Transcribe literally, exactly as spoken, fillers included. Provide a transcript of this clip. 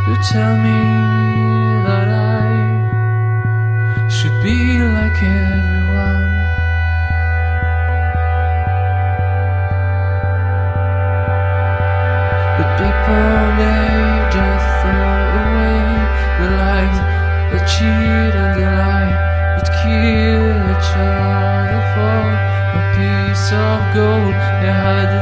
You tell me that I should be like everyone, but people, they just throw away the lives that cheat and the lie that kill each other for a piece of gold. They had